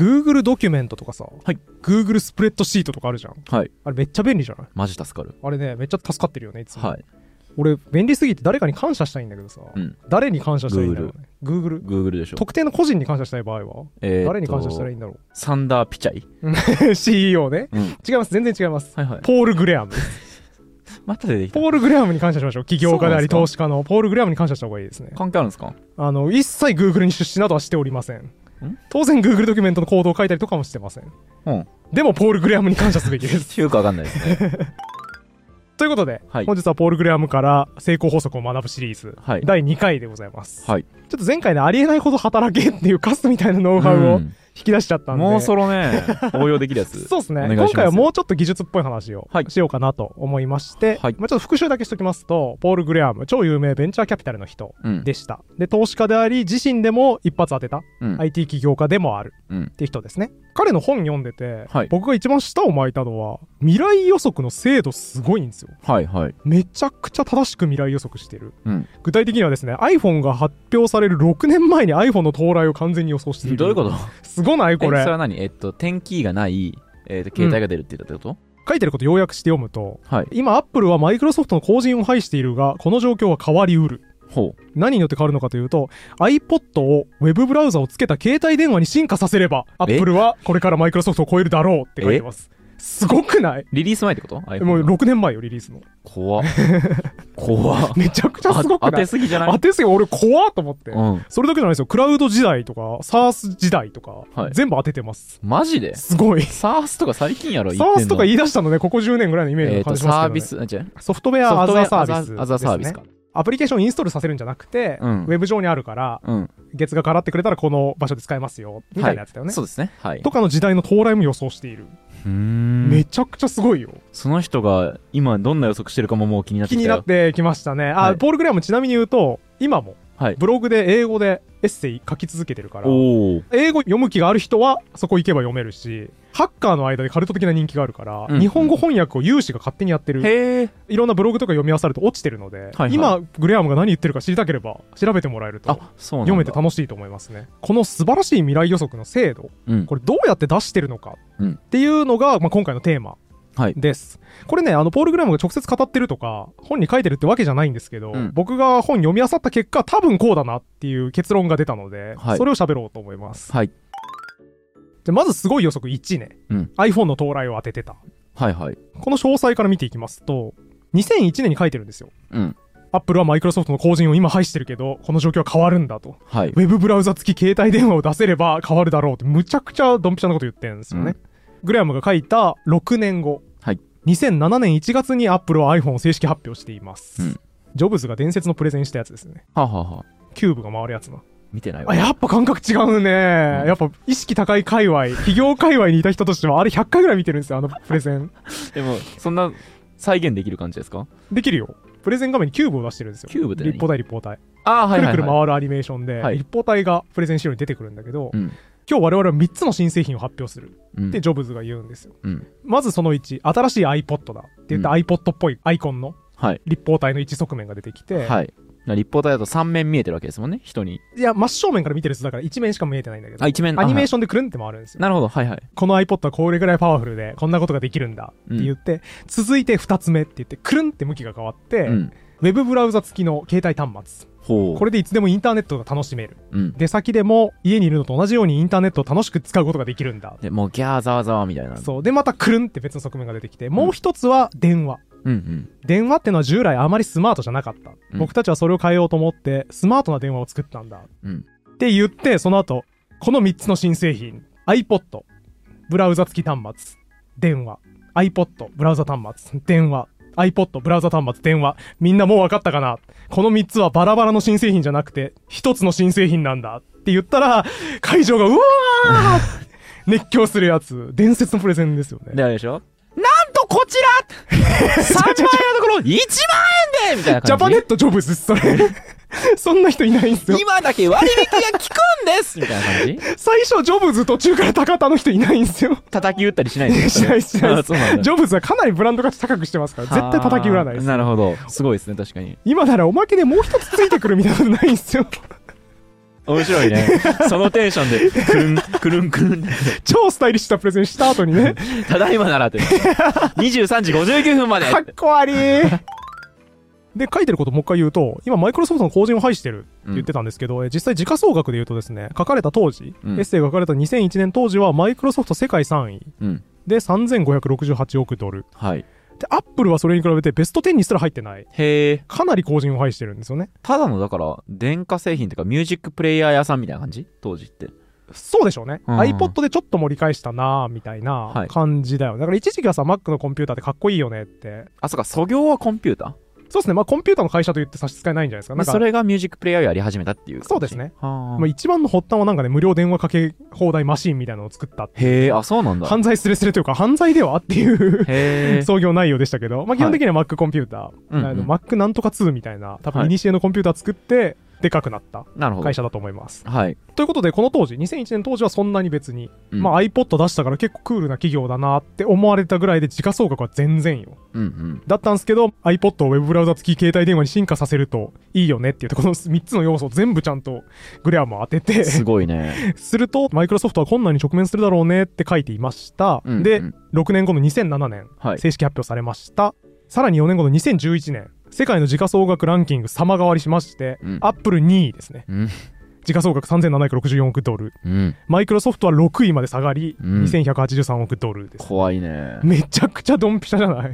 Google ドキュメントとかさ、 はい、 Google スプレッドシートとかあるじゃん。 はい。 あれめっちゃ便利じゃない？ マジ助かる。 あれね、めっちゃ助かってるよね、いつも。 はい。 俺、便利すぎて誰かに感謝したいんだけどさ、誰に感謝したらいいんだろうね。 Google でしょ。 特定の個人に感謝したい場合は、誰に感謝したらいいんだろう。 サンダー・ピチャイ CEO ね、違います、全然違います。 はいはい、 ポール・グレアム。 また出てきた。 ポール・グレアムに感謝しましょう。起業家であり投資家のポール・グレアムに感謝した方がいいですね。 関係あるんですか？ 一切 Google に出資などはしておりません。当然 Google ドキュメントのコードを書いたりとかもしてません。でもポール・グレアムに感謝すべきです。 よくわかんないですね。 ということで、本日はポール・グレアムから成功法則を学ぶシリーズ、第2回でございます。ちょっと前回でありえないほど働けっていうカスみたいなノウハウを引き出しちゃったんで、 もうそろね、応用できるやつ。 そうですね。今回はもうちょっと技術っぽい話をしようかなと思いまして、ちょっと復習だけしときますと、ポール・グレアム、超有名ベンチャーキャピタルの人でした。で、投資家であり、自身でも一発当てた、IT 起業家でもあるっていう人ですね。彼の本読んでて、僕が一番舌を巻いたのは、未来予測の精度すごいんですよ。めちゃくちゃ正しく未来予測してる。具体的にはですね、iPhone が発表される6年前に iPhone の到来を完全に予想している。 どういうこと？ すごないこれ。 それは何？点キーがない、携帯が出るって言ったってこと？ 書いてること要約して読むと、今 Apple はマイクロソフトの後塵を排しているが、この状況は変わりうる。何によって変わるのかというと、 iPod をウェブブラウザをつけた携帯電話に進化させれば Apple はこれからマイクロソフトを超えるだろうって書いてます。すごくない？ リリース前ってこと？ もう6年前よ、リリースの。 怖っ。怖っ。 めちゃくちゃすごくない？ 当てすぎじゃない？ 当てすぎ、俺怖っと思って、それだけじゃないですよ。クラウド時代とか SARS 時代とか、全部当ててます。 マジで？ すごい。 SARS とか最近やろ、言ってんの。 SARS とか言い出したのね、ここ10年ぐらいのイメージを感じますけどね。ソフトウェアアザーサービス。 アザーサービスか。 アプリケーションをインストールさせるんじゃなくて、ウェブ上にあるから、月額払ってくれたらこの場所で使えますよ、みたいなやつだよね。 そうですね。 とかの時代の到来も予想している。めちゃくちゃすごいよ。その人が今どんな予測してるかももう気になってきたよ。 気になってきましたね。ポール・グレアムちなみに言うと、今もブログで英語でエッセイ書き続けてるから、英語読む気がある人はそこ行けば読めるし、ハッカーの間でカルト的な人気があるから、日本語翻訳を有志が勝手にやってる。いろんなブログとか読み合わさると落ちてるので、今グレアムが何言ってるか知りたければ調べてもらえると読めて楽しいと思いますね。この素晴らしい未来予測の精度、これどうやって出してるのかっていうのが、今回のテーマです。これね、ポール・グレアムが直接語ってるとか本に書いてるってわけじゃないんですけど、僕が本読み漁った結果、多分こうだなっていう結論が出たので、それを喋ろうと思います。でまずすごい予測1ね、iPhone の到来を当ててた。この詳細から見ていきますと、2001年に書いてるんですよ。アップルはマイクロソフトの後塵を今排してるけど、この状況は変わるんだと。ウェブブラウザ付き携帯電話を出せれば変わるだろうって、むちゃくちゃドンピシャなこと言ってるんですよね。グレアムが書いた6年後、2007年1月にアップルは iPhone を正式発表しています。ジョブズが伝説のプレゼンしたやつですね。キューブが回るやつな。 見てないわ。 やっぱ感覚違うね。やっぱ意識高い界隈、企業界隈にいた人としてはあれ100回ぐらい見てるんですよ、あのプレゼン。 でもそんな再現できる感じですか？ できるよ。プレゼン画面にキューブを出してるんですよ。 キューブって立方体立方体。くるくる回るアニメーションで、立方体がプレゼン資料に出てくるんだけど、今日我々は3つの新製品を発表するってジョブズが言うんですよ。まずその1、新しい iPod だって言った iPod っぽいアイコンの立方体の一側面が出てきて、 立方体だと3面見えてるわけですもんね、人に。 いや、真正面から見てる人だから1面しか見えてないんだけど、 一面アニメーションでくるんって回るんですよ。 なるほど、 この iPod はこれぐらいパワフルでこんなことができるんだって言って、続いて2つ目って言ってくるんって向きが変わって、ウェブブラウザ付きの携帯端末、これでいつでもインターネットが楽しめる、出先でも家にいるのと同じようにインターネットを楽しく使うことができるんだ。 でもうギャーザワザワみたいな。 そうでまたくるんって別の側面が出てきて、もう一つは電話。電話ってのは従来あまりスマートじゃなかった、僕たちはそれを変えようと思ってスマートな電話を作ったんだ、って言って、その後この3つの新製品、 iPod ブラウザ付き端末電話、 iPod ブラウザ端末電話、 iPod ブラウザ端末電話。みんなもう分かったかな？この3つはバラバラの新製品じゃなくて1つの新製品なんだって言ったら、会場がうわー熱狂するやつ。伝説のプレゼンですよね。 であれでしょ、なんとこちら3万円のところ1万円でみたいな感じ。 ジャパネットジョブズそれそんな人いないんですよ。 今だけ割引が効くんですみたいな感じ。 最初ジョブズ途中から高田の人いないんですよ。 叩き打ったりしないんですか？ しないです。ジョブズはかなりブランド価値高くしてますから、絶対叩き売らないです。 なるほど、すごいですね。確かに今ならおまけでもう一つついてくるみたいなことないんですよ面白いね。そのテンションで、くるん、くるん、くるん。 超スタイリッシュなプレゼンした後にね。 ただいまならって。23時59分まで。 かっこ悪い。で、書いてることもう一回言うと、今、マイクロソフトの後塵を拝してるって言ってたんですけど、実際時価総額で言うとですね、書かれた当時、エッセイが書かれた2001年当時は、マイクロソフト世界3位、で、3568億ドル。 はい。 で、アップルはそれに比べてベスト10にすら入ってない。 へー。 かなり後塵を拝してるんですよね。 ただの、だから、電化製品というか、ミュージックプレイヤー屋さんみたいな感じ当時って。 そうでしょうね。iPod でちょっと盛り返したなぁ、みたいな感じだよね。だから一時期はさ、Mac のコンピューターってかっこいいよねって。 あ、そうか、素業はコンピューター？ そうですね。まあ、コンピューターの会社と言って差し支えないんじゃないですか。なんかそれがミュージックプレイヤーをやり始めたっていう。 そうですね。まあ、一番の発端はなんかね、無料電話かけ放題マシーンみたいなのを作ったって。 へえ、あ、そうなんだ。 犯罪スレスレというか、犯罪ではっていう創業内容でしたけど、まあ、基本的には Mac コンピューター、Mac なんとか2みたいな、多分、イニシエのコンピューター作って、でかくなった会社だと思います。 はい。 ということで、この当時、2001年当時はそんなに別に、まあ iPod 出したから結構クールな企業だなって思われたぐらいで、時価総額は全然よ。だったんですけど、iPod を Web ブラウザ付き携帯電話に進化させるといいよねっていうと、この3つの要素を全部ちゃんとグレアも当ててすごいね。 すると、マイクロソフトは困難に直面するだろうねって書いていました。で、6年後の2007年、正式発表されました。さらに4年後の2011年、世界の時価総額ランキング様変わりしまして、アップル2位ですね。時価総額3764億ドル。マイクロソフトは6位まで下がり、2183億ドルです。 怖いね。 めちゃくちゃドンピシャじゃない、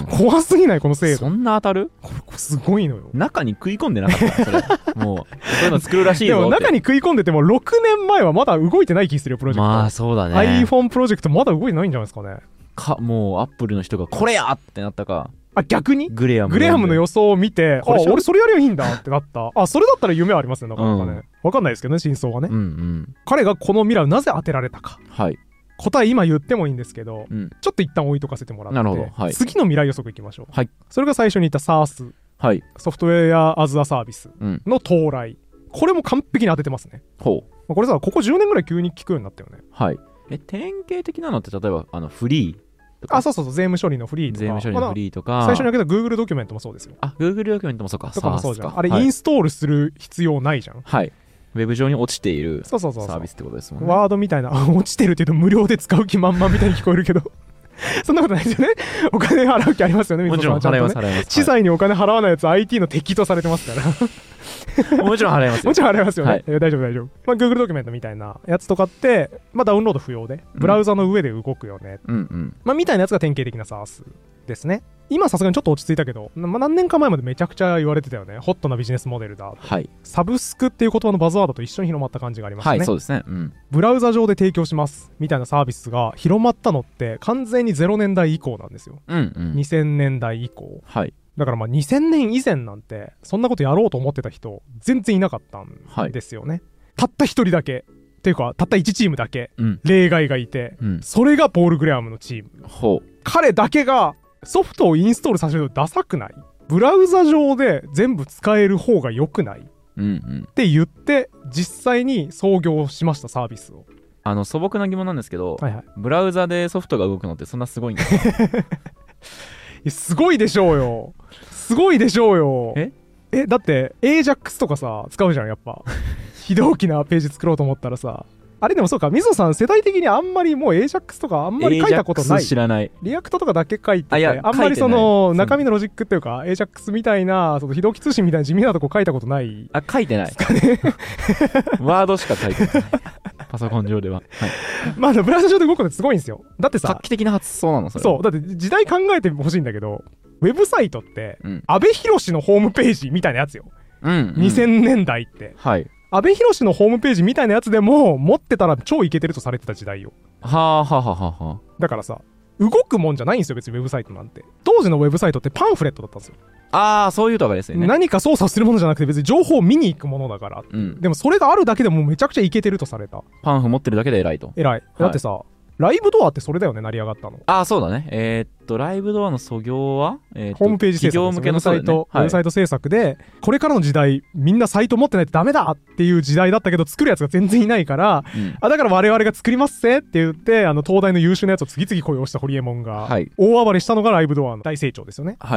怖すぎないこの制度。 そんな当たる？ これすごいのよ。 中に食い込んでなかったそれ。もう、そういうの作るらしいぞ。 でも中に食い込んでても6年前はまだ動いてない気するよ、プロジェクト。 まあそうだね。 iPhone プロジェクトまだ動いてないんじゃないですかね。 もうアップルの人がこれやってなったか。 あ、逆にグレアムの予想を見て、あ、俺それやりゃいいんだってなった。あ、それだったら夢はありますね、なかなかね。わかんないですけどね、真相はね。彼がこの未来をなぜ当てられたか。はい。答え今言ってもいいんですけど、ちょっと一旦置いとかせてもらって、なるほど、はい、次の未来予測いきましょう。はい。それが最初に言った SaaS、はい、ソフトウェアアズアサービスの到来。これも完璧に当ててますね。ほう。これさ、ここ10年ぐらい急に聞くようになったよね。はい。 典型的なのって例えばフリー。 あ、そうそうそう、税務処理のフリーとか。 税務処理のフリーとか。 最初に開けた Google ドキュメントもそうですよ。 あ、Google ドキュメントもそうか。 とかもそうじゃん。あれ、インストールする必要ないじゃん。 はい。ウェブ上に落ちているサービスってことですもんね。 ワードみたいな、落ちてるって言うと無料で使う気満々みたいに聞こえるけど。そんなことないですよね。お金払う気ありますよね、 もちろん払います、払います。 知財にお金払わないやつ IT の敵とされてますから。 もちろん払いますよ。 もちろん払いますよね。はい、大丈夫大丈夫。まあ、Google ドキュメントみたいなやつとかって、まあ、ダウンロード不要で、ブラウザの上で動くよね。まあ、みたいなやつが典型的な SaaS ですね。今さすがにちょっと落ち着いたけど、まあ、何年か前までめちゃくちゃ言われてたよね。ホットなビジネスモデルだ。はい。サブスクっていう言葉のバズワードと一緒に広まった感じがありますね。はい、 そうですね。 ブラウザ上で提供します。みたいなサービスが広まったのって完全に0年代以降なんですよ。2000年代以降。はい。だからまあ2000年以前なんてそんなことやろうと思ってた人全然いなかったんですよね。たった一人だけっていうかたった1チームだけ例外がいて、それがポール・グレアムのチーム。彼だけがソフトをインストールさせるとダサくない？ブラウザ上で全部使える方が良くない？って言って実際に創業しました、サービスを。 素朴な疑問なんですけど、ブラウザでソフトが動くのってそんなすごいんですか？ すごいでしょうよ。すごいでしょうよ。だって AJAX とかさ使うじゃん、やっぱ。非同期なページ作ろうと思ったらさ。あれでもそうか、水野さん世代的にあんまりもう AJAX とかあんまり書いたことない。 知らない。 リアクトとかだけ書いてて、あんまりその中身のロジックっていうか AJAX みたいなその非同期通信みたいな地味なとこ書いたことない。 あ、書いてない。ワードしか書いてない。パソコン上では。はい、 まあブラウザ上で動くのってすごいんですよ。だってさ、 画期的な発想なのそれ。 そう。だって時代考えてほしいんだけど、ウェブサイトって、阿部寛のホームページみたいなやつよ。2000年代って。はい。阿部寛のホームページみたいなやつでも持ってたら超イケてるとされてた時代よ。はあはあはあはあ。だからさ、動くもんじゃないんですよ、別にウェブサイトなんて。当時のウェブサイトってパンフレットだったんですよ。 ああ、そういうとかですよね。 何か操作するものじゃなくて別に情報を見に行くものだから。でもそれがあるだけでもめちゃくちゃイケてるとされた。 パンフ持ってるだけで偉いと。 偉い。だってさ、ライブドアってそれだよね、成り上がったの。 ああ、そうだね。ライブドアの訴業は、 ホームページ制作、企業向けのサイト、ウェブサイト制作で、これからの時代、みんなサイト持ってないとダメだっていう時代だったけど、作るやつが全然いないから、だから我々が作りますぜって言って、東大の優秀なやつを次々雇用したホリエモンが、大暴れしたのがライブドアの大成長ですよね。はい。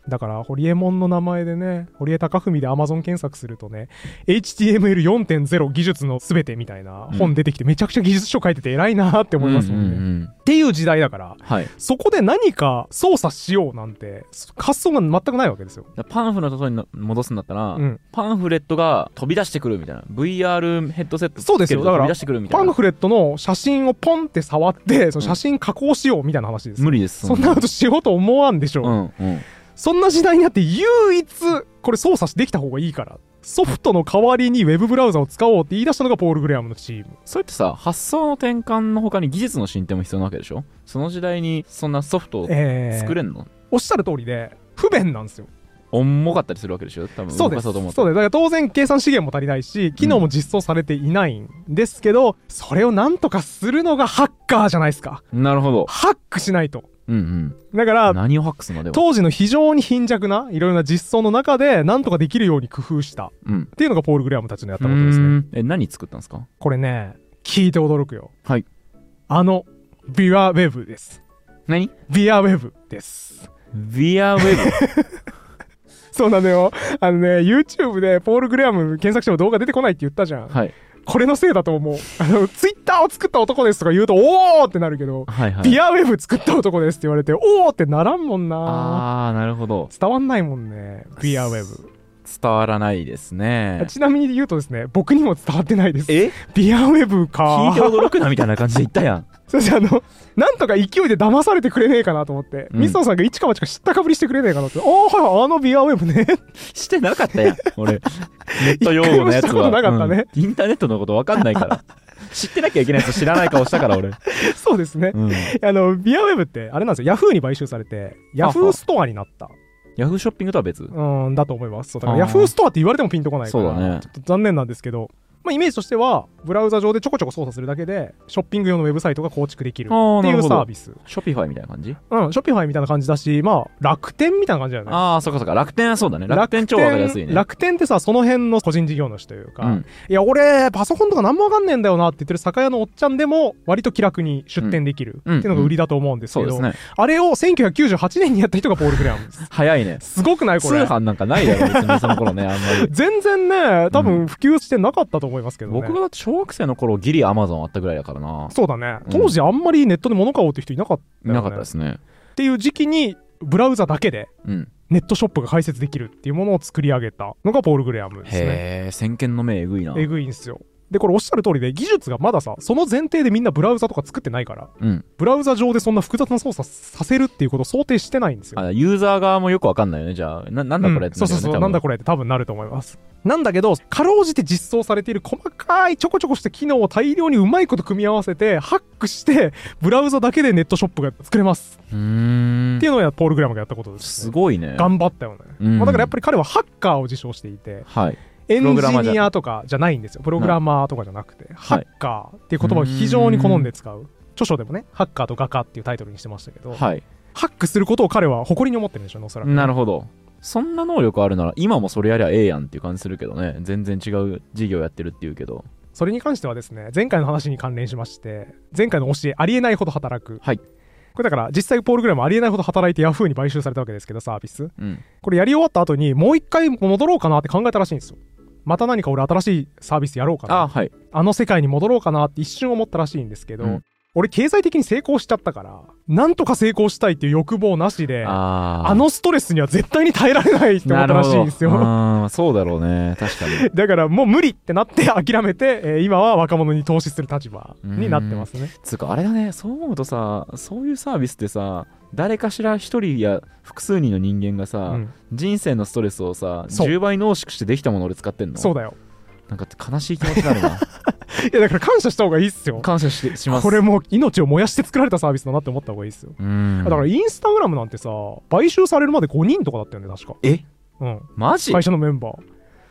だからホリエモンの名前でね、堀江貴文で Amazon 検索するとね、 HTML4.0 技術のすべてみたいな本出てきて、めちゃくちゃ技術書書いてて偉いなって思いますもんね、っていう時代だから、はい、そこで何か操作しようなんて発想が全くないわけですよ。 パンフのところに戻すんだったら、パンフレットが飛び出してくるみたいな、 VR ヘッドセットつけると飛び出してくるみたいな。 パンフレットの写真をポンって触ってその写真加工しようみたいな話です、 無理です。 そんなことしようと思わんでしょう、そんな時代になって唯一これ操作できた方がいいからソフトの代わりにウェブブラウザを使おうって言い出したのがポール・グレアムのチーム。 それってさ、発想の転換の他に技術の進展も必要なわけでしょ。その時代にそんなソフトを作れんの、 おっしゃる通りで不便なんですよ。 重かったりするわけでしょ、多分。 そうです。そうです。だから当然計算資源も足りないし機能も実装されていないんですけど、それをなんとかするのがハッカーじゃないですか。 なるほど。 ハックしないと。だから何をハックするのでは当時の非常に貧弱ないろいろな実装の中でなんとかできるように工夫した、っていうのがポール・グレアムたちのやったことですね。 何作ったんですかこれね、聞いて驚くよ。 はい。 ビアウェブです。 何？ ビアウェブです。 ビアウェブそうなのよ。YouTube でポール・グレアム検索しても動画出てこないって言ったじゃん。はい。これのせいだと思う。ツイッターを作った男ですとか言うとおーってなるけど、ビアウェブ作った男ですって言われておーってならんもんな。 なるほど。 伝わんないもんね、ビアウェブ。 伝わらないですね。 ちなみに言うとですね、僕にも伝わってないです。ビアウェブか。 聞いて驚くなみたいな感じで言ったやん。 そしてなんとか勢いで騙されてくれねえかなと思って、水野さんが一か八か知ったかぶりしてくれねえかなって。ビアウェブね。 してなかったやん、俺。ネット用語のやつは。 なかったね、 インターネットのこと分かんないから。知ってなきゃいけないやつ知らない顔したから俺。 そうですね。ビアウェブってあれなんですよ。ヤフーに買収されて、ヤフーストアになった。 ヤフーショッピングとは別だと思います。だからヤフーストアって言われてもピンとこないから、 そうだね、 ちょっと残念なんですけど、イメージとしてはブラウザ上でちょこちょこ操作するだけでショッピング用のウェブサイトが構築できるっていうサービス。 ショピファイみたいな感じ？ ショピファイみたいな感じだし、楽天みたいな感じだよね。 そっかそっか。楽天はそうだね。楽天超わかりやすいね。 楽天ってさ、その辺の個人事業主というか、いや俺パソコンとか何もわかんねえんだよなって言ってる酒屋のおっちゃんでも割と気楽に出店できるっていうのが売りだと思うんですけど、あれを1998年にやった人がポール・グレアムです。 早いね。 すごくないこれ。 通販なんかないだろ別にその頃ね、あんまり。 全然ね、多分普及してなかったと思いますけどね。 僕が小学生の頃ギリアマゾンあったぐらいだからな。 そうだね。当時あんまりネットで物買おうって人いなかったよね。 いなかったですね。 っていう時期にブラウザだけでネットショップが開設できるっていうものを作り上げたのがポール・グレアムですね。 へー、先見の明えぐいな。 えぐいんですよ。でこれおっしゃる通りで、技術がまださ、その前提でみんなブラウザとか作ってないから、ブラウザ上でそんな複雑な操作させるっていうことを想定してないんですよ。 ユーザー側もよくわかんないよね。じゃあなんだこれって、 そうなんだこれって多分なると思います。なんだけどかろうじて実装されている細かいちょこちょこした機能を大量にうまいこと組み合わせてハックしてブラウザだけでネットショップが作れますっていうのをポール・グレアムがやったことです、 ね。すごいね。 頑張ったよね。だからやっぱり彼はハッカーを自称していて、エンジニアとかじゃないんですよ。プログラマーとかじゃなくて、ハッカーっていう言葉を非常に好んで使う。著書でもね、ハッカーと画家っていうタイトルにしてましたけど、ハックすることを彼は誇りに思ってるんでしょうね、おそらく。 なるほど。そんな能力あるなら今もそれやりゃええやんっていう感じするけどね。全然違う事業やってるっていうけど、 それに関してはですね、前回の話に関連しまして、前回の教えありえないほど働く、これだから実際ポール・グレアムありえないほど働いてヤフーに買収されたわけですけど、サービス、これやり終わった後にもう一回戻ろうかなって考えたらしいんですよ。また何か俺新しいサービスやろうかな、あの世界に戻ろうかなって一瞬思ったらしいんですけど、俺経済的に成功しちゃったからなんとか成功したいっていう欲望なしで、あのストレスには絶対に耐えられないって思ったらしいんですよ。 そうだろうね、確かに。 だからもう無理ってなって諦めて、今は若者に投資する立場になってますね。 つうかあれだね、そう思うとさ、そういうサービスってさ、誰かしら一人や複数人の人間がさ、人生のストレスをさ10倍濃縮してできたもの俺使ってんの。そうだよ。なんか悲しい気持ちになるな。 いやだから感謝した方がいいっすよ。 感謝します。 これもう命を燃やして作られたサービスだなって思った方がいいっすよ。だからインスタグラムなんてさ、買収されるまで5人とかだったよね確か。 マジ？ 会社のメンバー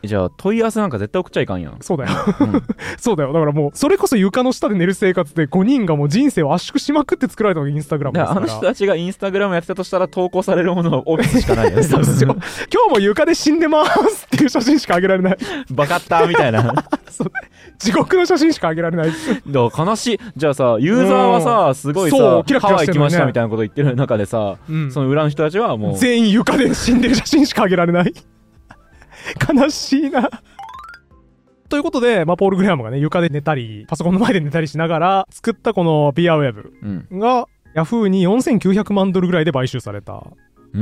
じゃあ問い合わせなんか絶対送っちゃいかんやん。 そうだよ、うん、そうだよ。だからもうそれこそ床の下で寝る生活で5人がもう人生を圧縮しまくって作られたのがインスタグラムですから。 あの人たちがインスタグラムやってたとしたら投稿されるものをオフィスしかないよね。 そうですよ。今日も床で死んでますっていう写真しか上げられない。 バカったみたいな。 そう地獄の写真しか上げられない。 だから悲しい。じゃあさ、ユーザーはさ、すごいさ、ハワイ行きましたみたいなこと言ってる中でさ、その裏の人たちはもう全員床で死んでる写真しか上げられない。悲しいな。ということで、ポール・グレアムがね、床で寝たりパソコンの前で寝たりしながら作ったこの BearWeb が、ヤフーに$4900万ぐらいで買収された。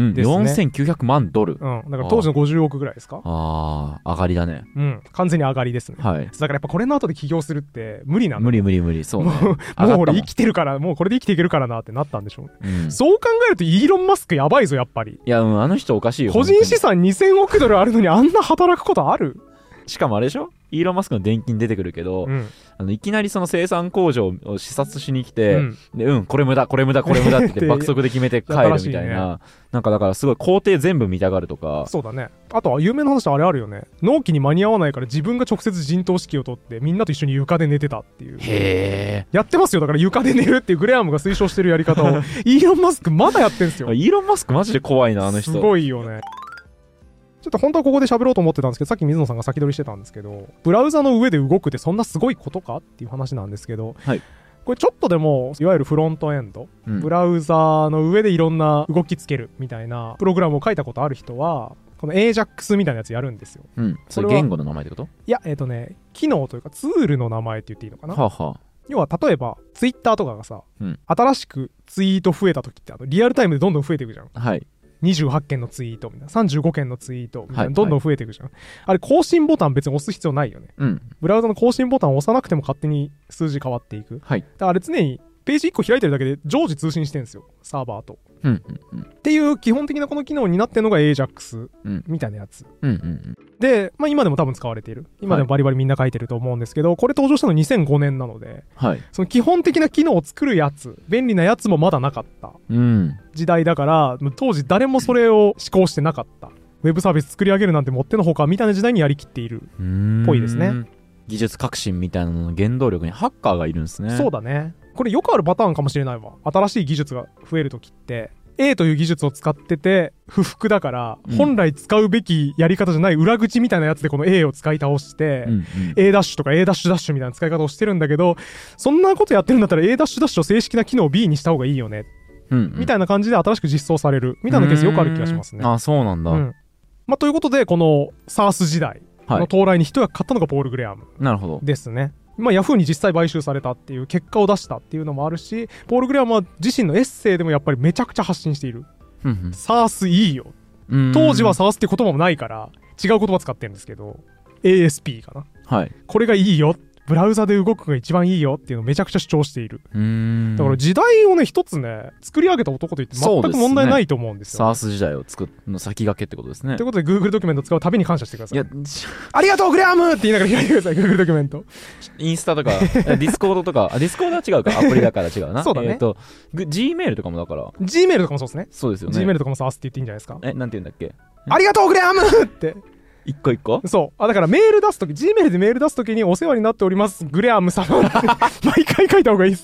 $4900万。 だから当時の50億ぐらいですか。 上がりだね。 完全に上がりですね。だからやっぱこれの後で起業するって無理なの。無理。そうね。 もう俺生きてるから、もうこれで生きていけるからなってなったんでしょう。そう考えるとイーロン・マスクやばいぞ、やっぱり。 いや、あの人おかしいよ。 個人資産$2000億あるのにあんな働くことある？ しかもあれでしょ、イーロン・マスクの電気に出てくるけど、いきなりその生産工場を視察しに来て、これ無駄って言って爆速で決めて帰るみたいな、なんかだからすごい工程全部見たがるとか。 そうだね。あとは有名な話あれあるよね。納期に間に合わないから自分が直接陣頭指揮を取ってみんなと一緒に床で寝てたっていう。 へー。 やってますよ。だから床で寝るっていうグレアムが推奨してるやり方をイーロン・マスクまだやってんすよ。 イーロン・マスクマジで怖いな、あの人。 すごいよね。ちょっと本当はここで喋ろうと思ってたんですけど、さっき水野さんが先取りしてたんですけど、ブラウザの上で動くってそんなすごいことかっていう話なんですけど、これちょっとでもいわゆるフロントエンド、ブラウザの上でいろんな動きつけるみたいなプログラムを書いたことある人はこの AJAX みたいなやつやるんですよ。 それ言語の名前ってこと？ いや、機能というかツールの名前って言っていいのかな。要は例えばツイッターとかがさ、新しくツイート増えた時ってリアルタイムでどんどん増えていくじゃん。28件のツイートみたいな、35件のツイートみたいな、どんどん増えていくじゃん。あれ更新ボタン別に押す必要ないよね。ブラウザの更新ボタンを押さなくても勝手に数字変わっていく。だからあれ常にページ1個開いてるだけで常時通信してるんですよ、サーバーと。っていう基本的なこの機能になってるのが AJAX みたいなやつ。で、今でも多分使われている。今でもバリバリみんな書いてると思うんですけど、これ登場したの2005年なので、その基本的な機能を作るやつ、便利なやつもまだなかった時代だから、当時誰もそれを試行してなかった。ウェブサービス作り上げるなんてもってのほかみたいな時代にやりきっているっぽいですね。 技術革新みたいなのの原動力にハッカーがいるんですね。 そうだね。これよくあるパターンかもしれないわ。新しい技術が増えるときって、A という技術を使ってて不服だから、本来使うべきやり方じゃない裏口みたいなやつでこの A を使い倒して、A ダッシュとか A ダッシュダッシュみたいな使い方をしてるんだけど、そんなことやってるんだったら A ダッシュダッシュを正式な機能を B にした方がいいよね、みたいな感じで新しく実装されるみたいなケースよくある気がしますね。 そうなんだ。 ということでこの SARS 時代の到来に一役買ったのがポール・グレアムですね。ヤフーに実際買収されたっていう結果を出したっていうのもあるし、ポール・グレアムは自身のエッセイでもやっぱりめちゃくちゃ発信している。SARS いいよ。当時は SARS って言葉もないから違う言葉使ってるんですけど、 ASP かな、これがいいよ、ブラウザで動くが一番いいよっていうのをめちゃくちゃ主張している。だから時代をね一つね作り上げた男と言って全く問題ないと思うんですよ、ね。 SARS 時代を作るの先駆けってことですね。 ということで Google ドキュメント使うたびに感謝してください。ありがとうグレアムって言いながら開いてください。 Google ドキュメント、 インスタとかディスコードとかディスコードは違うか、アプリだから違うな。そうだね。Gmail とかもだから Gmail とかもそうですね。 そうですよね。 Gmail とかも SARS って言っていいんじゃないですか。 なんて言うんだっけ。 ありがとうグレアムって一個一個。 そうだからメール出すとき Gmail でメール出すときにお世話になっておりますグレアム様毎回書いた方がいい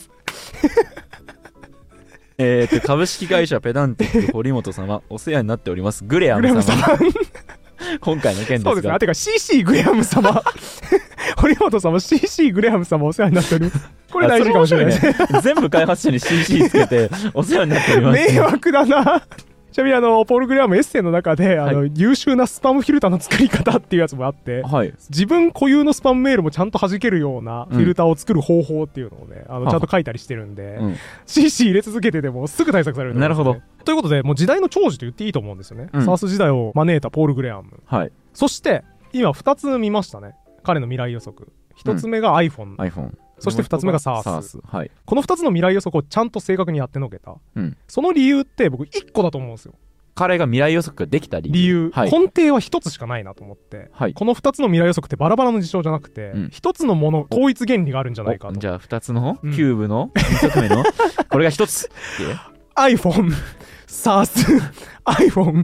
です株式会社ペダンティック堀本様お世話になっておりますグレアム様今回の件ですが、 そうですね。てか CC グレアム様堀本様 CC グレアム様お世話になっておりますこれ大事かもしれないね全部開発者に CC つけてお世話になっております迷惑だな。ちなみにポール・グレアムエッセイの中で優秀なスパムフィルターの作り方っていうやつもあって、自分固有のスパムメールもちゃんと弾けるようなフィルターを作る方法っていうのをね、ちゃんと書いたりしてるんで、CC 入れ続けてでもすぐ対策される、 なるほど。 ということでもう時代の寵児と言っていいと思うんですよね、SARS 時代を招いたポール・グレアム、そして今2つ見ましたね、彼の未来予測。1つ目が iPhone、そして2つ目が SARS、この2つの未来予測をちゃんと正確にやってのけた、その理由って僕1個だと思うんですよ。 彼が未来予測ができた理由、 根底は1つしかないなと思って、この2つの未来予測ってバラバラの事象じゃなくて、1つのもの統一原理があるんじゃないかと。 じゃあ2つのキューブの2側面のこれが1つ iPhone SARS iPhone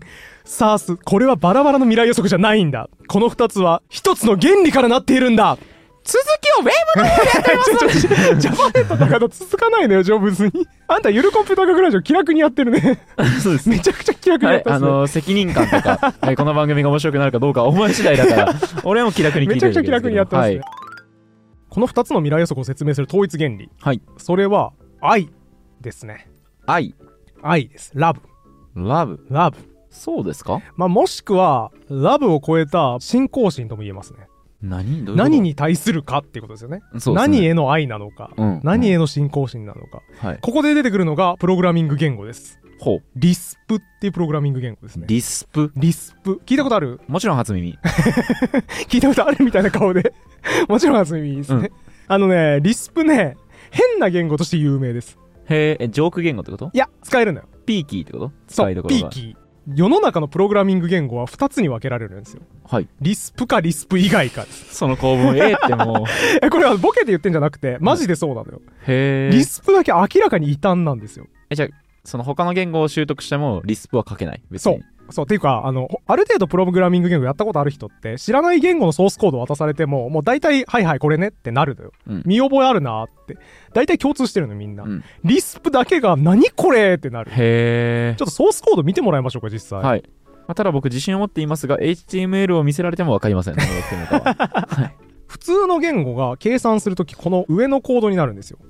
SARS、これはバラバラの未来予測じゃないんだ。この2つは一つの原理からなっているんだ。 続きをウェブの方でやっておりますジャパネットだから続かないのよ、ジョブズに。あんたゆるコンピューター学ラジオ気楽にやってるね。 そうです。 めちゃくちゃ気楽にやってますね。 はい、責任感とか、はい、この番組が面白くなるかどうかお前次第だから、俺も気楽に聞いてる。 めちゃくちゃ気楽にやってますね。はい、この2つの未来予測を説明する統一原理。 はい。 それは、愛ですね。 愛です。ラブ。 そうですか？ まあ、もしくは、ラブを超えた信仰心とも言えますね。何に対するかっていうことですよね。そうですね。何への愛なのか、何への信仰心なのか、ここで出てくるのがプログラミング言語です。リスプっていうプログラミング言語ですね。 リスプ聞いたことある？ もちろん初耳。 聞いたことあるみたいな顔でもちろん初耳ですね、リスプね、変な言語として有名です。 へえ、ジョーク言語ってこと？ いや、使えるのよ。 ピーキーってこと？ そう、ピーキー。世の中のプログラミング言語は2つに分けられるんですよ。 はい。 リスプかリスプ以外かです。 その構文ってもうこれはボケで言ってんじゃなくてマジでそうなのよ。 へえ。 リスプだけ明らかに異端なんですよ。 じゃあその他の言語を習得してもリスプは書けない？別に。 そうっていうか、ある程度プログラミング言語やったことある人って知らない言語のソースコードを渡されてもう大体はいこれねってなるのよ、見覚えあるなって大体共通してるのみんな、リスプだけが何これってなる。 へー。 ちょっとソースコード見てもらいましょうか実際。 はい。ただ僕自信を持っていますが HTML を見せられても分かりません。何を言ってるのかは、はい、 普通の言語が計算するときこの上のコードになるんですよ。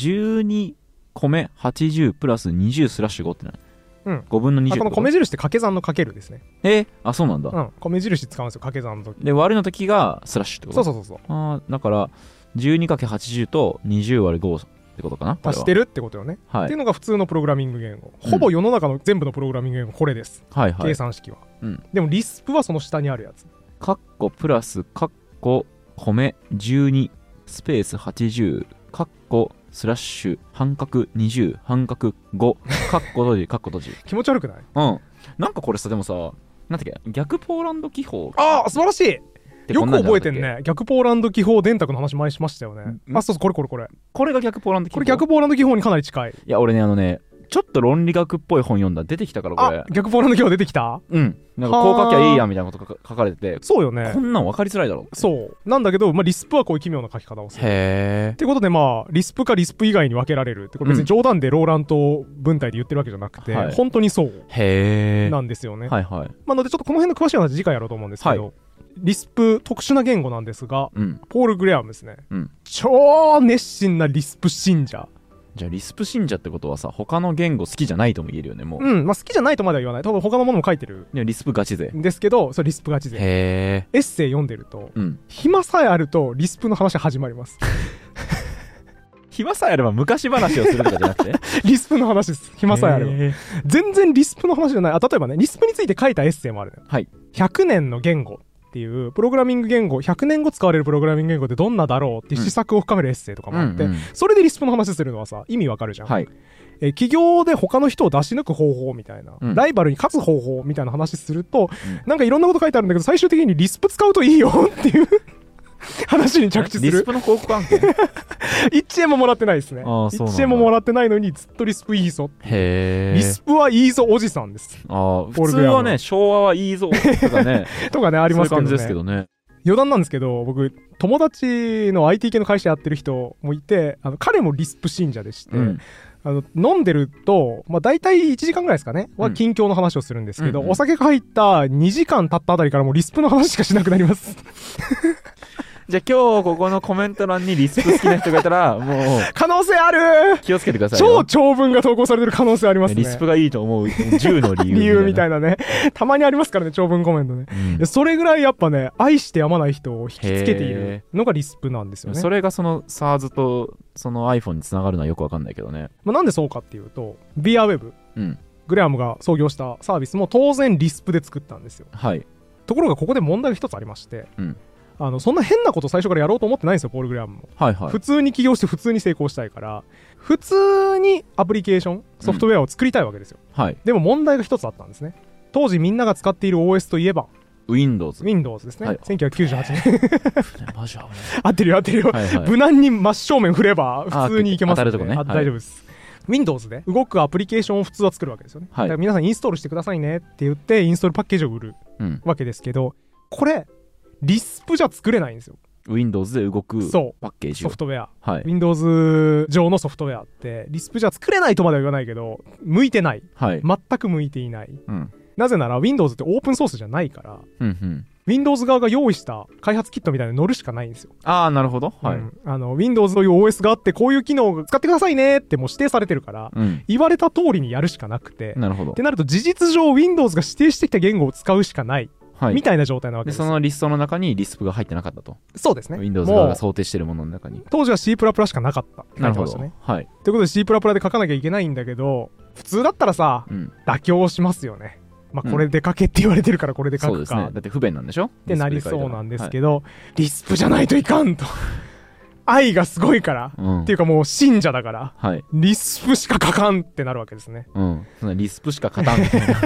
12米80プラス20スラッシュ5って何？5分の20。 この米印って掛け算のかけるですね。 そうなんだ。 米印使うんですよ、掛け算の時で。割るの時がスラッシュってこと？ そう。 だから 12×80 と20割る5ってことかな。 足してるってことよね、っていうのが普通のプログラミング言語、ほぼ世の中の全部のプログラミング言語これです、計算式は、でもリスプはその下にあるやつ。 カッコプラスカッコ米12スペース80カッコスラッシュ半角20半角5カッコ閉じ気持ち悪くない？ なんかこれさ、でもさ、なんていうか逆ポーランド記法。 素晴らしい。よく覚えてんね。逆ポーランド記法電卓の話前しましたよね。そうこれが逆ポーランド記法。これ逆ポーランド記法にかなり近い。 いや俺ねちょっと論理学っぽい本読んだ出てきたからこれ。 逆ポーランド記法出てきた？ なんかこう書きゃいいやみたいなこと書かれてて。 そうよね。 こんなん分かりづらいだろ。 そうなんだけど、リスプはこういう奇妙な書き方をする。 へー。 ってことでリスプかリスプ以外に分けられるって、これ別に冗談でローラント文体で言ってるわけじゃなくて、本当にそうなんですよね。なのでちょっとこの辺の詳しい話次回やろうと思うんですけど、リスプ特殊な言語なんですが、ポール・グレアムですね、超熱心なリスプ信者。 じゃあリスプ信者ってことはさ、他の言語好きじゃないとも言えるよね。もう好きじゃないとまでは言わない。多分他のものも書いてる。 リスプガチ勢ですけど、それリスプガチ勢。エッセイ読んでると、暇さえあるとリスプの話始まります暇さえあれば昔話をするとかじゃなくてリスプの話です。暇さえあれば全然リスプの話じゃない。例えばね、リスプについて書いたエッセイもあるのよ。100年の言語っていうプログラミング言語、100年後使われるプログラミング言語ってどんなだろうっていう試作を深めるエッセイとかもあって、それでリスプの話するのはさ意味わかるじゃん。企業で他の人を出し抜く方法みたいな、ライバルに勝つ方法みたいな話すると、なんかいろんなこと書いてあるんだけど、最終的にリスプ使うといいよっていう話に着地する。 リスプの広告案件 1円ももらってないですね。1円ももらってないのにずっとリスプいいぞ。リスプはいいぞおじさんです。 普通はね、昭和はいいぞとかねとかねありますけどね。そういう感じですけどね。 余談なんですけど、僕友達の IT 系の会社やってる人もいて、彼もリスプ信者でして、飲んでると、大体1時間ぐらいですかね、は近況の話をするんですけど、お酒が入った2時間経ったあたりからもうリスプの話しかしなくなりますじゃあ今日ここのコメント欄にリスプ好きな人がいたらもう可能性ある。 気をつけてくださいよ。 超長文が投稿されてる可能性ありますね。 リスプがいいと思う10の理由みたいなねたまにありますからね、長文コメントね、それぐらいやっぱね、愛してやまない人を引きつけているのがリスプなんですよね。 それがその SARS とその iPhone につながるのはよくわかんないけどね。 なんでそうかっていうと、ビアウェブ、グレアムが創業したサービスも当然リスプで作ったんですよ。ところがここで問題が一つありまして、そんな変なこと最初からやろうと思ってないんですよ、ポール・グレアムも。普通に起業して普通に成功したいから、普通にアプリケーション、ソフトウェアを作りたいわけですよ。でも問題が一つあったんですね。当時みんなが使っている OS といえば Windows ですね、1998年合ってるよ、無難に真正面振れば普通にいけますので、大丈夫です。 Windows で動くアプリケーションを普通は作るわけですよね、だから皆さんインストールしてくださいねって言ってインストールパッケージを売るわけですけど、これリスプじゃ作れないんですよ。 Windows で動くパッケージソフトウェア、Windows 上のソフトウェアってリスプじゃ作れないとまでは言わないけど向いてない、全く向いていない、なぜなら Windows ってオープンソースじゃないから、Windows 側が用意した開発キットみたいなの乗るしかないんですよ。 なるほど。 Windows という OS があってこういう機能を使ってくださいねってもう指定されてるから、言われた通りにやるしかなくて、 なるほど。 ってなると事実上 Windows が指定してきた言語を使うしかない、みたいな状態なわけです。 でそのリストの中にリスプが入ってなかったと。 そうですね。 Windows 側が想定しているものの中に当時は C++ しかなかったって書いてましたね。ということで C++ で書かなきゃいけないんだけど、普通だったらさ、妥協しますよね。これで書けって言われてるからこれで書くか、 そうですね。だって不便なんでしょってなりそうなんですけど、リスプじゃないといかんと愛がすごいから、っていうかもう信者だから、リスプしか書かんってなるわけですね。 そんなリスプしか書かんみたいな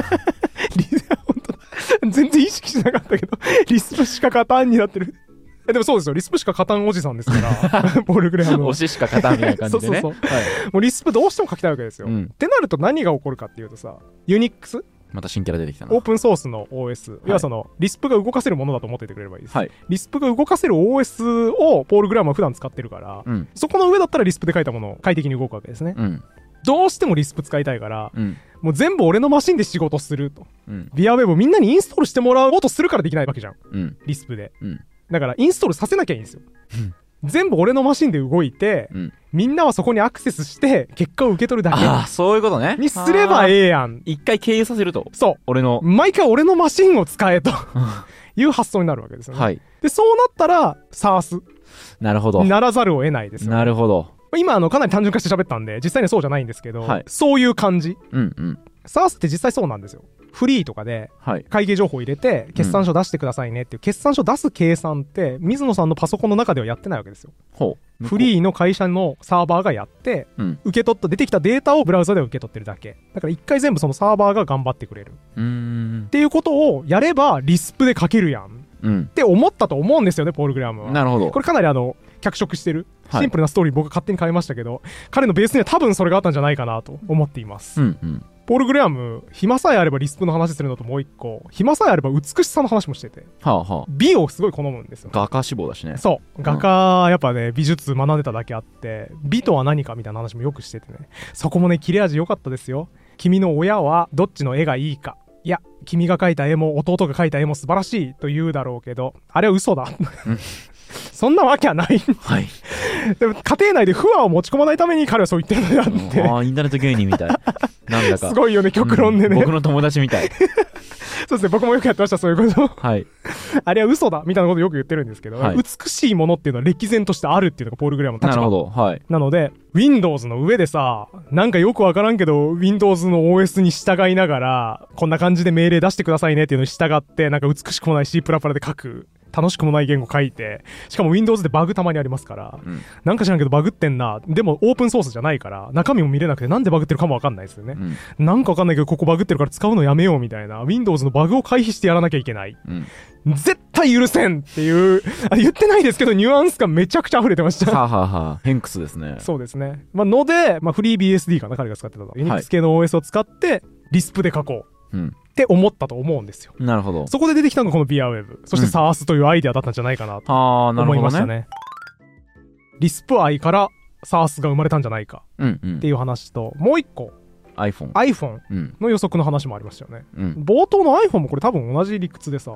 全然意識しなかったけどリスプしか勝たんになってる。でもそうですよ、リスプしか勝たんおじさんですからポール・グレハム推ししか勝たんみたいな感じでね。もうリスプどうしても書きたいわけですよ、ってなると何が起こるかっていうとさ、ユニックスまた新キャラ出てきたな。 オープンソースの OS、要はそのリスプが動かせるものだと思っててくれればいいです、リスプが動かせる OS をポール・グレハムは普段使ってるから、そこの上だったらリスプで書いたものを快適に動くわけですね、どうしてもリスプ使いたいから、もう全部俺のマシンで仕事すると、ビアウェブをみんなにインストールしてもらおうとするからできないわけじゃん、リスプで、だからインストールさせなきゃいいんですよ、全部俺のマシンで動いて、みんなはそこにアクセスして結果を受け取るだけ。 そういうことね。 にすればええやん。 一回経由させると。 そう。毎回俺のマシンを使えという発想になるわけですよね。でそうなったら SaaS なるほどならざるを得ないですよ、ね。 なるほだ今かなり単純化して喋ったんで実際にはそうじゃないんですけど、そういう感じ。SaaS って実際そうなんですよ。フリーとかで会計情報入れて決算書出してくださいねっていう決算書出す計算って水野さんのパソコンの中ではやってないわけですよ。フリーの会社のサーバーがやって、受け取った出てきたデータをブラウザで受け取ってるだけだから一回全部そのサーバーが頑張ってくれるっていうことをやればリスプで書けるやん、って思ったと思うんですよね、ポール・グレハムは。 なるほど。 これかなり脚色してるシンプルなストーリー僕が勝手に変えましたけど、彼のベースには多分それがあったんじゃないかなと思っています。ポール・グレハム暇さえあればリスプの話するのともう一個暇さえあれば美しさの話もしてて、美をすごい好むんですよ。 画家志望だしね。 そう画家やっぱね美術学んでただけあって美とは何かみたいな話もよくしててね、そこもね切れ味良かったですよ。君の親はどっちの絵がいいか、いや君が描いた絵も弟が描いた絵も素晴らしいと言うだろうけどあれは嘘だそんなわけはないでも家庭内で不和を持ち込まないために彼はそう言ってるのであって、 インターネット芸人みたいなんだかすごいよね極論でね、 僕の友達みたいそうですね、僕もよくやってましたそういうことあれは嘘だみたいなことよく言ってるんですけど、美しいものっていうのは歴然としてあるっていうのがポール・グレハムの立場。なるほど、なので Windows の上でさ、なんかよくわからんけど Windows の OS に従いながらこんな感じで命令出してくださいねっていうのに従ってなんか美しくもない C++ で書く楽しくもない言語書いて、しかも Windows でバグたまにありますから、なんか知らんけどバグってんな、でもオープンソースじゃないから中身も見れなくてなんでバグってるかもわかんないですよね、なんかわかんないけどここバグってるから使うのやめようみたいな、 Windows のバグを回避してやらなきゃいけない、絶対許せんっていう言ってないですけどニュアンスがめちゃくちゃ溢れてましたヘンクスですね。 そうですね、ので、フリー BSD かな彼が使ってたの、ユニックス系の OS を使ってリスプで書こう、って思ったと思うんですよ。 なるほど。 そこで出てきたのがこのビアウェブ、そして SaaS というアイデアだったんじゃないかなと思いましたね。リスプ愛から SaaS が生まれたんじゃないかっていう話と、もう一個 iPhone の予測の話もありましたよね、冒頭の iPhone もこれ多分同じ理屈でさ、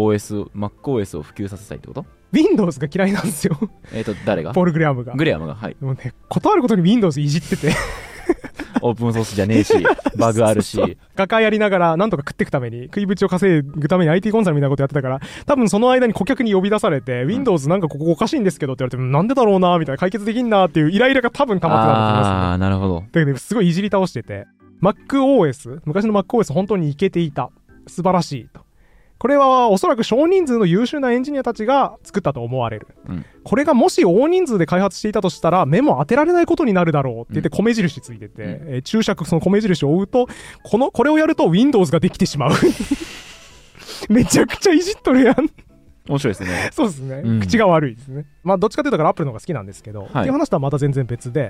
MacOS を普及させたいってこと？ Windows が嫌いなんですよ誰が？ ポール・グレハムが。でもね、ことあることに Windows いじっててオープンソースじゃねえしバグあるし画家やりながらなんとか食っていくために食いぶちを稼ぐために IT コンサルみたいなことやってたから、多分その間に顧客に呼び出されて、Windows なんかここおかしいんですけどって言われて、なんでだろうなみたいな、解決できんなっていうイライラが多分溜まってたんだと思いますね。 なるほど。 だけどすごいいじり倒してて、 MacOS 昔の MacOS 本当にイケていた、素晴らしいと。これはおそらく少人数の優秀なエンジニアたちが作ったと思われる、これがもし大人数で開発していたとしたら目も当てられないことになるだろうって言って米印ついてて、注釈その米印を追うとこれをやると Windows ができてしまうめちゃくちゃいじっとるやん。 面白いですね。 そうですね、口が悪いですね。どっちかというとAppleの方が好きなんですけど、っていう話とはまた全然別で、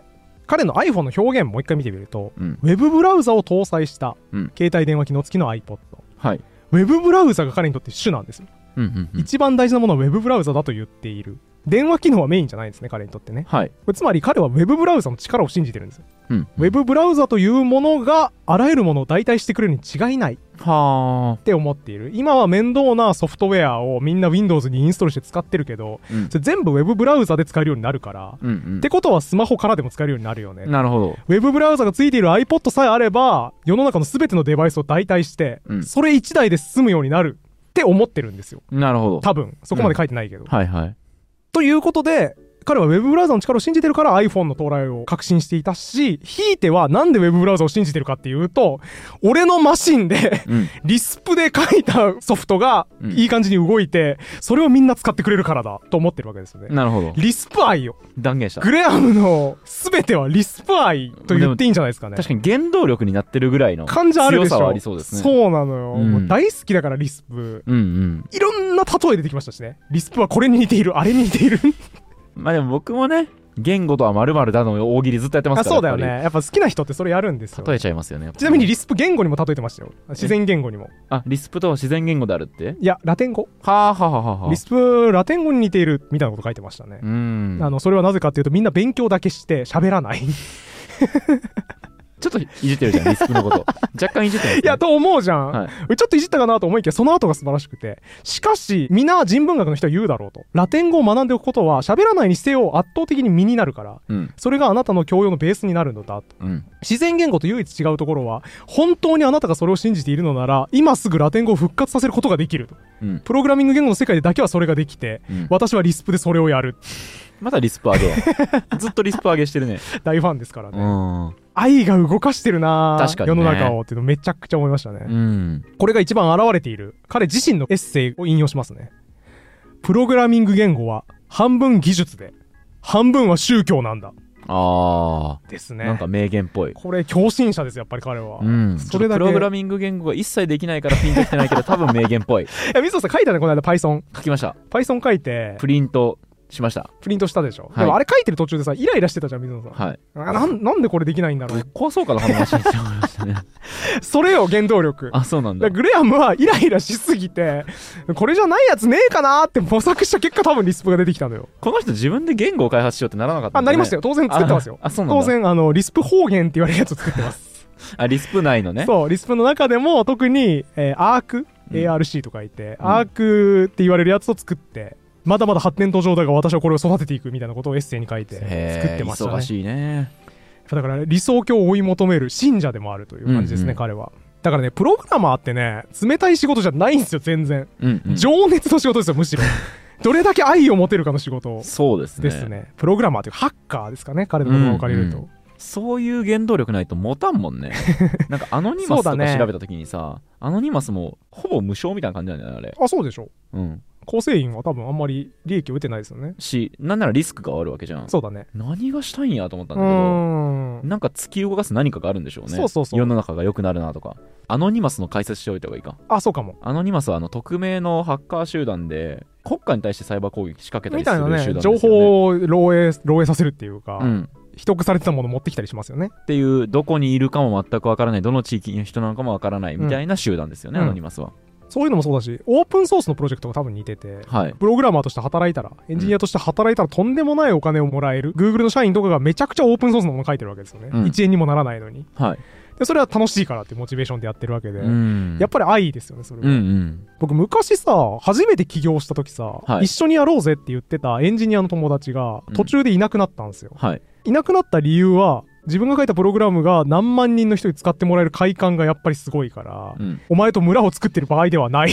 彼の iPhone の表現もう一回見てみると、ウェブブラウザを搭載した、携帯電話機能付きの iPod、はい、ウェブブラウザが彼にとって主なんですよ、一番大事なものはウェブブラウザだと言っている。電話機能はメインじゃないんですね、彼にとってね、はい、つまり彼はウェブブラウザの力を信じてるんですよ、ウェブブラウザというものがあらゆるものを代替してくれるに違いないって思っている。今は面倒なソフトウェアをみんな Windows にインストールして使ってるけど、それ全部ウェブブラウザで使えるようになるから、ってことはスマホからでも使えるようになるよね。 なるほど。 ウェブブラウザがついている iPod さえあれば世の中の全てのデバイスを代替して、それ1台で済むようになるって思ってるんですよ。 なるほど。 多分そこまで書いてないけど、 はいはい。 ということで彼はウェブブラウザの力を信じてるから iPhone の到来を確信していたし、ひいてはなんでウェブブラウザを信じてるかっていうと、俺のマシンで、リスプで書いたソフトがいい感じに動いて、それをみんな使ってくれるからだと思ってるわけですよね。 なるほど。 リスプ愛よ。 断言した。 グレアムの全てはリスプ愛と言っていいんじゃないですかね。 確かに原動力になってるぐらいの感じあるでしょ。 強さはありそうですね。 そうなのよ。もう大好きだからリスプ。いろんな例え出てきましたしね。リスプはこれに似ている、あれに似ている。 まあでも僕もね、言語とは〇〇だの大喜利ずっとやってますから。 そうだよね。やっぱ好きな人ってそれやるんですよ。 例えちゃいますよね。 ちなみにリスプ言語にも例えてましたよ。自然言語にも。 あ、リスプとは自然言語であるって？ いや、ラテン語。 はあはあはあ。 リスプラテン語に似ているみたいなこと書いてましたね。それはなぜかっていうと、みんな勉強だけして喋らない。 ちょっといじってるじゃん、リスプのこと。若干いじってます、ね。 いや、と思うじゃん、はい。ちょっといじったかなと思いきや、その後が素晴らしくて。しかし、みんな人文学の人は言うだろうと。ラテン語を学んでおくことは、喋らないにせよ圧倒的に身になるから、それがあなたの教養のベースになるのだと。自然言語と唯一違うところは、本当にあなたがそれを信じているのなら、今すぐラテン語を復活させることができると。プログラミング言語の世界でだけはそれができて、私はリスプでそれをやる。 またリスプ上げずっとリスプ上げしてるね。 大ファンですからね。愛が動かしてるな、 確かに、 世の中をっていうのめちゃくちゃ思いましたね。これが一番現れている彼自身のエッセイを引用しますね。プログラミング言語は半分技術で半分は宗教なんだ。ですね。 なんか名言っぽい。 これ狂信者ですよ、やっぱり彼は。 それだけプログラミング言語が一切できないからピンときてないけど多分名言っぽい。いや、水野さん書いたね、この間 Python。 書きました。 Python 書いてプリントしました。 プリントしたでしょ、はい、でもあれ書いてる途中でさイライラしてたじゃん、水野さん。 はい。 なんでこれできないんだろう。 壊そうかな、話して思いましたね。 それよ、原動力。 あ、そうなんだ。 グレアムはイライラしすぎて、これじゃないやつねえかなって模索した結果、多分リスプが出てきたのよ。 この人自分で言語を開発しようってならなかったんだ、ね。 なりましたよ。当然作ってますよ。 そうなんだ。 当然リスプ方言って言われるやつを作ってます。 リスプ内のね。 そう、リスプの中でも特に、アーク、ARC と書いて、アークって言われるやつを作って、まだまだ発展途上だが私はこれを育てていくみたいなことをエッセイに書いて作ってましたね。 忙しいね。 だから理想郷を追い求める信者でもあるという感じですね、彼は。だからね、プログラマーってね、冷たい仕事じゃないんですよ、全然。情熱の仕事ですよ、むしろ。どれだけ愛を持てるかの仕事。 そうですね。 ですね。プログラマーというかハッカーですかね、彼の言葉を借りると。 そういう原動力ないと持たんもんね。なんかアノニマスとか調べた時にさ、アノニマスもほぼ無償みたいな感じなんだよね、あれ。 あ、そうでしょ。構成員は多分あんまり利益を得てないですよね。 なんならリスクがあるわけじゃん。 そうだね。 何がしたいんやと思ったんだけど、なんか突き動かす何かがあるんでしょうね。そう。世の中が良くなるなとか。アノニマスの解説しておいた方がいいか。 あ、そうかも。 アノニマスは匿名のハッカー集団で国家に対してサイバー攻撃仕掛けたりする集団ですよね。 情報を漏洩させるっていうか、秘匿されてたものを持ってきたりしますよね。 っていう、どこにいるかも全くわからない、どの地域の人なのかもわからないみたいな集団ですよね、アノニマスは。 そういうのもそうだし、オープンソースのプロジェクトが多分似てて、プログラマーとして働いたら、エンジニアとして働いたらとんでもないお金をもらえる、Google の社員とかがめちゃくちゃオープンソースのもの書いてるわけですよね。1円にもならないのに。でそれは楽しいからっていうモチベーションでやってるわけで、やっぱり愛ですよね、それは。僕昔さ、初めて起業した時さ、一緒にやろうぜって言ってたエンジニアの友達が途中でいなくなったんですよ。いなくなった理由は、自分が書いたプログラムが何万人の人に使ってもらえる快感がやっぱりすごいから、お前と村を作ってる場合ではない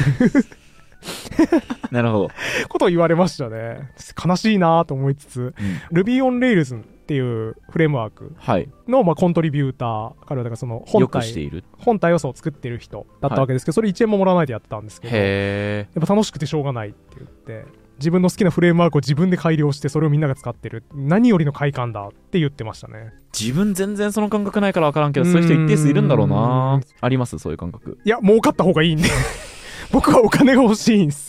なるほどことを言われましたね。悲しいなと思いつつ、Ruby on Rails っていうフレームワークの、コントリビューター、彼はだからその本体を作ってる人だったわけですけど、それ1円ももらわないでやってたんですけど、やっぱ楽しくてしょうがないって言って、自分の好きなフレームワークを自分で改良してそれをみんなが使ってる、何よりの快感だって言ってましたね。 自分全然その感覚ないから分からんけど、そういう人一定数いるんだろうな。ありますそういう感覚。 いや、儲かった方がいいんで僕はお金が欲しいんす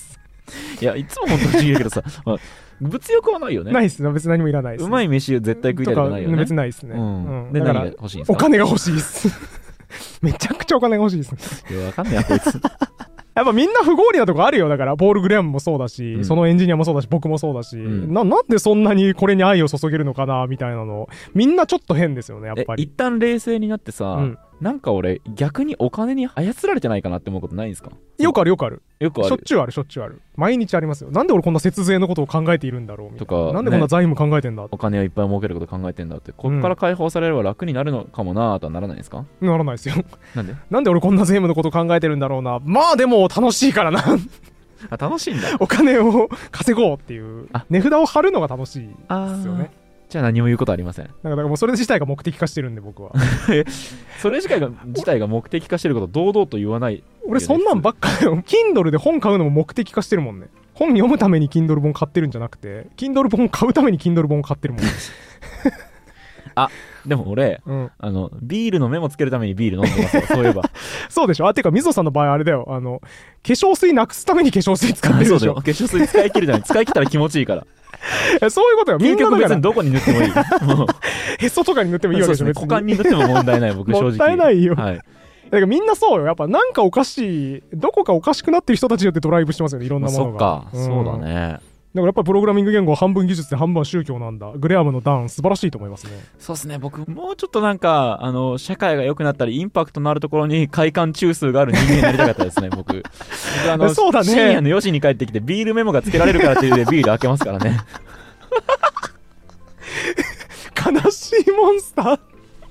いやいつも本当に不思議だけどさ、まあ、物欲はないよね。 ないっすね。別に何もいらないっす、ね。 うまい飯を絶対食いたくないよね。 別にないっすね。 で、何が欲しいんですか？ お金が欲しいっす。めちゃくちゃお金が欲しいっすね。 いや、わかんないや、こいつ。 やっぱみんな不合理なとこあるよ。だからポール・グレアムもそうだし、そのエンジニアもそうだし、僕もそうだし、なんでそんなにこれに愛を注げるのかなみたいなの、みんなちょっと変ですよね、やっぱり。 一旦冷静になってさ、なんか俺逆にお金に操られてないかなって思うことないんですか？よくある。しょっちゅうある。毎日ありますよ。なんで俺こんな節税のことを考えているんだろうみたいな。とか、なんでこんな財務考えてんだ、お金をいっぱい儲けること考えてんだって、ここから解放されれば楽になるのかもなーとはならないですか？ならないですよ。なんで俺こんな税務のこと考えてるんだろうな。まあでも楽しいからな。あ、楽しいんだ。お金を稼ごうっていう値札を貼るのが楽しいですよね。じゃあ何も言うことありません。だからもうそれ自体が目的化してるんで、僕は。それ自体が目的化してること堂々と言わない。俺そんなんばっかよ。Kindle で本買うのも目的化してるもんね。本読むために Kindle 本買ってるんじゃなくて、Kindle 本買うために Kindle 本買ってるもん。あ、でも俺、ビールのメモつけるためにビール飲んでますよ。そういえば。そうでしょ。てか水野さんの場合あれだよ。化粧水なくすために化粧水使ってるでしょ。そうだよ。化粧水使い切るために使い切ったら気持ちいいから。そういうことよ。みんな別にどこに塗ってもいい。へそとかに塗ってもいいわけでしょ。股間に塗っても問題ない。僕正直。もったいないよ。はい。だからみんなそうよ。やっぱなんかおかしい、どこかおかしくなってる人たちによってドライブしてますよね。いろんなものが。そっか。そうだね。だからやっぱりプログラミング言語は半分技術で半分は宗教なんだ。グレアムの段素晴らしいと思いますね。そうですね。僕もうちょっとなんか社会が良くなったりインパクトのあるところに快感中枢がある人間になりたかったですね。僕そうだね。深夜の4時に帰ってきてビールメモがつけられるからっていうのでビール開けますからね。悲しいモンスター。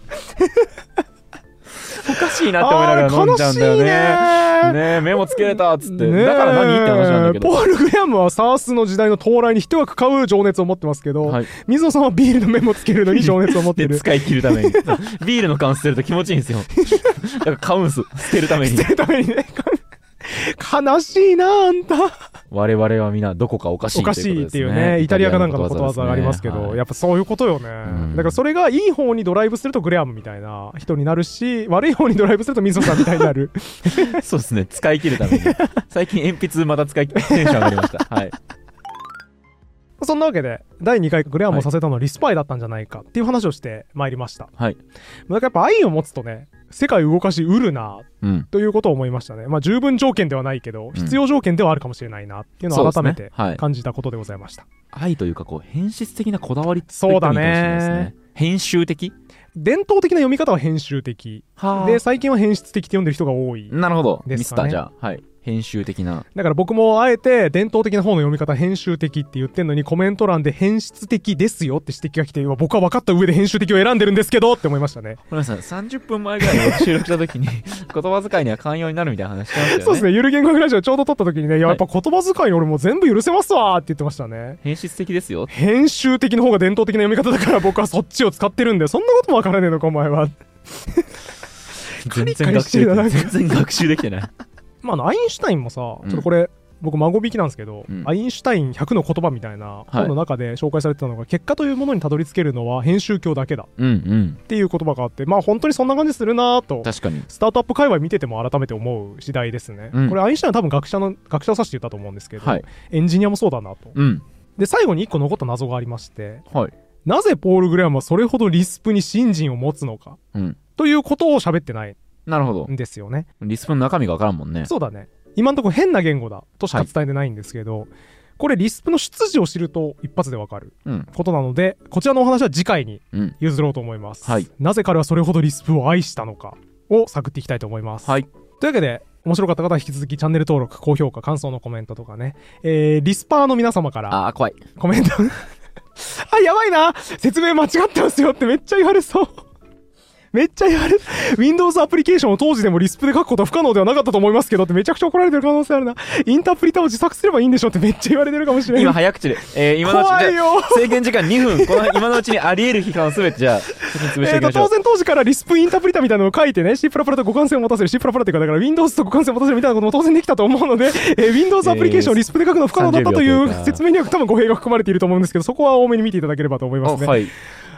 おかしいなって思いながら飲んじゃうんだよね。ねえ、メモつけれたっつって。だから何って話なんだけど。ポール・グレアムは SARS の時代の到来に一枠買う情熱を持ってますけど、水野さんはビールのメモつけるのに情熱を持ってる。使い切るために。ビールの缶捨てると気持ちいいんですよ。だから買うんす。捨てるために。捨てるためにね。悲しいなあんた。我々はみんなどこかおかしいっていうことですね。おかしいっていうね、イタリアかなんかのことわざがありますけど、やっぱそういうことよね。だからそれがいい方にドライブするとグレアムみたいな人になるし、悪い方にドライブすると水野さんみたいになる。そうですね、使い切るために。最近鉛筆また使い切ってテンション上がりました。はい。そんなわけで第2回グレアムをさせたのはリスパイだったんじゃないかっていう話をしてまいりました。はい。だからやっぱ愛を持つとね、世界を動かしうるなということを思いましたね。まあ十分条件ではないけど、必要条件ではあるかもしれないなっていうのを改めて感じたことでございました。愛というかこう変質的なこだわりって言ってもいいかもしれないですね。編集的？伝統的な読み方は編集的で、最近は変質的って読んでる人が多い。なるほど。ミスターじゃあ、はい。編集的な。だから僕もあえて伝統的な方の読み方編集的って言ってんのにコメント欄で変質的ですよって指摘が来て、僕は分かった上で編集的を選んでるんですけどって思いましたね。ごめんなさい、30分前ぐらいに収録した時に言葉遣いには寛容になるみたいな話してましたよね。そうですね、ゆる言語学ラジオちょうど撮った時にね、いや、やっぱ言葉遣い俺もう全部許せますわーって言ってましたね。変質的ですよ。編集的の方が伝統的な読み方だから僕はそっちを使ってるんで、そんなことも分からねえのかお前は。全然学習できてない。まあ、アインシュタインもさ、ちょっとこれ僕孫引きなんですけど、アインシュタイン100の言葉みたいな本の中で紹介されてたのが、結果というものにたどり着けるのは編集教だけだっていう言葉があって、まあ本当にそんな感じするなと、確かにスタートアップ界隈見てても改めて思う次第ですね。これアインシュタインは多分学者を指して言ったと思うんですけど、エンジニアもそうだなと。で最後に1個残った謎がありまして、なぜポール・グレアムはそれほどリスプに信心を持つのかということを喋ってないんですよね。リスプの中身が分からんもんね。そうだね。今のところ変な言語だとしか伝えてないんですけど、これリスプの出自を知ると一発で分かることなので、こちらのお話は次回に譲ろうと思います。なぜ彼はそれほどリスプを愛したのかを探っていきたいと思います。というわけで面白かった方は引き続きチャンネル登録、高評価、感想のコメントとかね、リスパーの皆様から怖いコメントやばいな、説明間違ってますよってめっちゃ言われそう。めっちゃ言われる。Windows アプリケーションを当時でもリスプで書くことは不可能ではなかったと思いますけどってめちゃくちゃ怒られてる可能性あるな。インタープリターを自作すればいいんでしょってめっちゃ言われてるかもしれない。今早口で。今のうちで制限時間2分。今のうちにあり得る批判をすべてじゃあ、先に潰していきましょう。当然当時からリスプインタープリターみたいなのを書いてね、C++ と互換性を持たせる、C++ っていうかだから Windows と互換性を持たせるみたいなことも当然できたと思うので、Windows アプリケーションをリスプで書くのは不可能だったという説明には多分語弊が含まれていると思うんですけど、そこは多めに見ていただければと思いますね。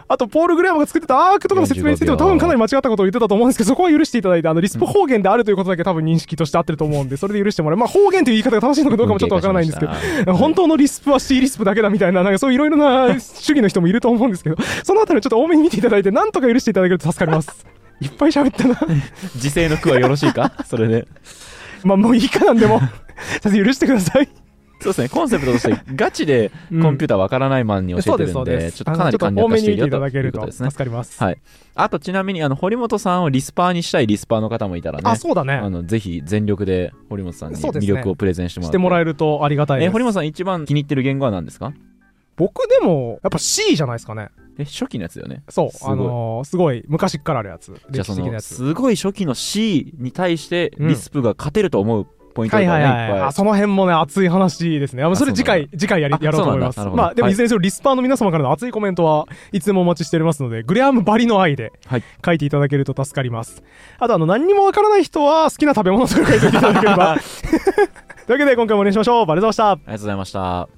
あとポール・グレアムが作ってたアークとかの説明についても多分かなり間違ったことを言ってたと思うんですけど、そこは許していただいて、リスプ方言であるということだけ多分認識として合ってると思うんで、それで許してもらう。まあ方言という言い方が正しいのかどうかもちょっとわからないんですけど、本当のリスプは C リスプだけだみたいな、なんかそういろいろな主義の人もいると思うんですけど、そのあたりちょっと多めに見ていただいて、なんとか許していただけると助かります。いっぱい喋ったな。 時世の句はよろしいかそれで。 まあもういいかなんでも先生許してください。 そうですね、コンセプトとしてガチでコンピューターわからないマンに教えてるんで、ちょっとかなり簡略化しているよということですね。 助かります。 はい。あとちなみに堀本さんをリスパーにしたいリスパーの方もいたらね、 そうだね。 ぜひ全力で堀本さんに魅力をプレゼンしてもらって、 してもらえるとありがたいです。 堀本さん一番気に入ってる言語は何ですか？ 僕でもやっぱ C じゃないですかね。 初期のやつだよね。 そう、すごい昔からあるやつ。 じゃあすごい初期の C に対してリスプが勝てると思うポイントがね、いっぱい。 その辺もね、熱い話ですね。それ次回やろうと思います。まあでもいずれにせよリスパーの皆様からの熱いコメントはいつでもお待ちしておりますので、グレアムばりの愛で書いていただけると助かります。あと何にもわからない人は好きな食べ物とか書いていただければ。というわけで今回もお願いしましょう。バレザーでした。ありがとうございました。